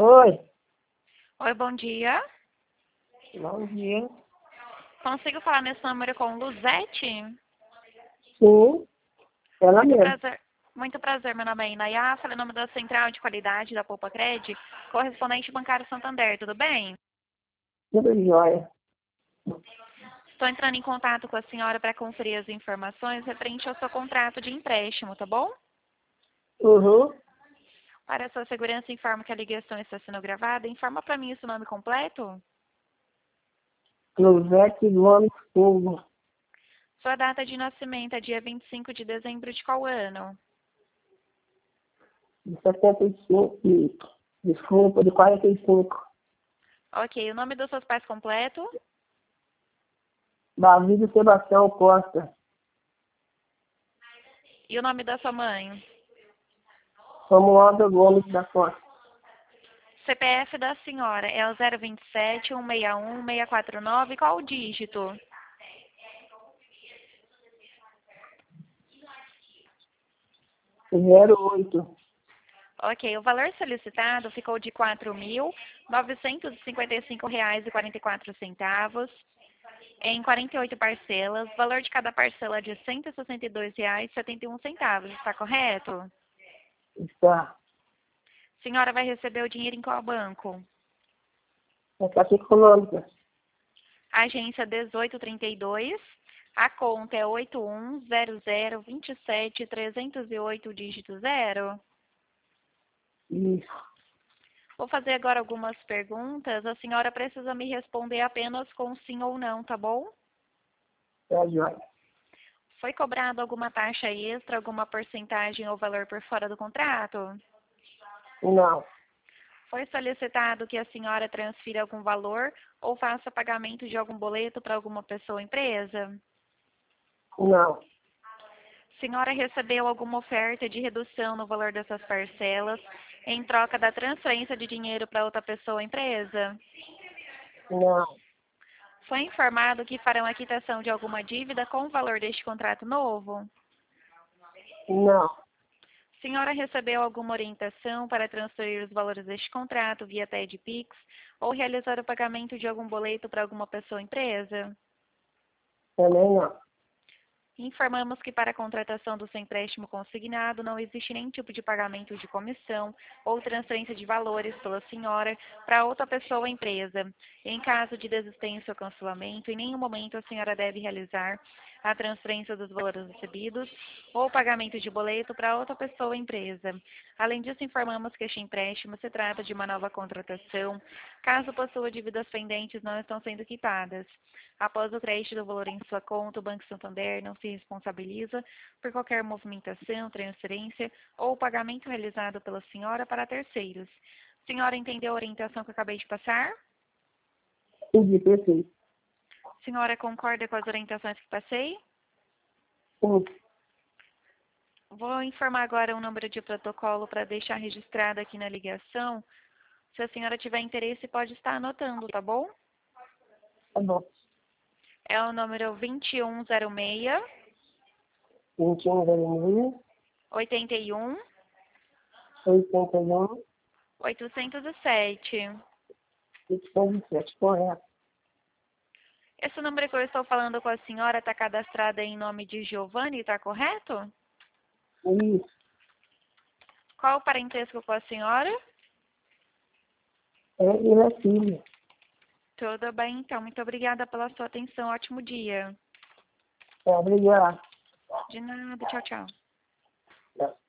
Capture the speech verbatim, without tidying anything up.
Oi, Oi, bom dia. bom dia. Consigo falar nesse número com Luzete? Sim, ela Muito mesmo. prazer. Muito prazer, meu nome é Inayá, falei em nome da Central de Qualidade da Poupa Cred, correspondente bancário Santander, tudo bem? Tudo jóia. Estou entrando em contato com a senhora para conferir as informações referente ao seu contrato de empréstimo, tá bom? Uhum. Para sua segurança, informo que a ligação está sendo gravada. Informa para mim o seu nome completo, Clusete Gomes Silva, sua data de nascimento é dia vinte e cinco de dezembro de qual ano? de setenta e cinco, de- desculpa, de quarenta e cinco. Ok, o nome dos seus pais completo? Davi Sebastião Costa, E o nome da sua mãe? Romualdo Gomes da Costa. C P F da senhora é o zero vinte e sete, um seis um, seis quatro nove. Qual o dígito? zero oito. Ok, o valor solicitado ficou de quatro mil novecentos e cinquenta e cinco reais e quarenta e quatro centavos em quarenta e oito parcelas. O valor de cada parcela é de cento e sessenta e dois reais e setenta e um centavos. Está correto? Está. A senhora vai receber o dinheiro em qual banco? É Caixa Econômica. Agência dezoito trinta e dois. A conta é oito um zero zero dois sete três zero oito, dígito zero. Isso. Vou fazer agora algumas perguntas. A senhora precisa me responder apenas com sim ou não, tá bom? Tá jóia. Foi cobrado alguma taxa extra, alguma porcentagem ou valor por fora do contrato? Não, Foi solicitado que a senhora transfira algum valor ou faça pagamento de algum boleto para alguma pessoa ou empresa? não, A senhora recebeu alguma oferta de redução no valor dessas parcelas em troca da transferência de dinheiro para outra pessoa ou empresa? não, Foi informado que farão a quitação de alguma dívida com o valor deste contrato novo? não, A senhora recebeu alguma orientação para transferir os valores deste contrato via T E D Pix ou realizar o pagamento de algum boleto para alguma pessoa ou empresa? também não. Informamos que para a contratação do seu empréstimo consignado não existe nenhum tipo de pagamento de comissão ou transferência de valores pela senhora para outra pessoa ou empresa. Em caso de desistência ou cancelamento, em nenhum momento a senhora deve realizar a transferência dos valores recebidos ou pagamento de boleto para outra pessoa ou empresa. Além disso, informamos que este empréstimo se trata de uma nova contratação, caso possua dívidas pendentes não estão sendo quitadas. Após o crédito do valor em sua conta, o Banco Santander não se responsabiliza por qualquer movimentação, transferência ou pagamento realizado pela senhora para terceiros. Senhora entendeu a orientação que eu acabei de passar? Entendi, perfeito. Senhora concorda com as orientações que passei? Sim, Vou informar agora um número de protocolo para deixar registrado aqui na ligação. Se a senhora tiver interesse, pode estar anotando, tá bom? tá bom. É o número vinte e um zero seis, vinte e um, zero mil, oitenta e um, oitenta e um, oitocentos e sete. oitocentos e sete, correto. Esse número que eu estou falando com a senhora está cadastrado em nome de Giovanni, está correto? Isso, Qual o parentesco com a senhora? é, ele é filho. Tudo bem, então. Muito obrigada pela sua atenção. Ótimo dia. É, obrigado. De nada. Tchau, tchau. É.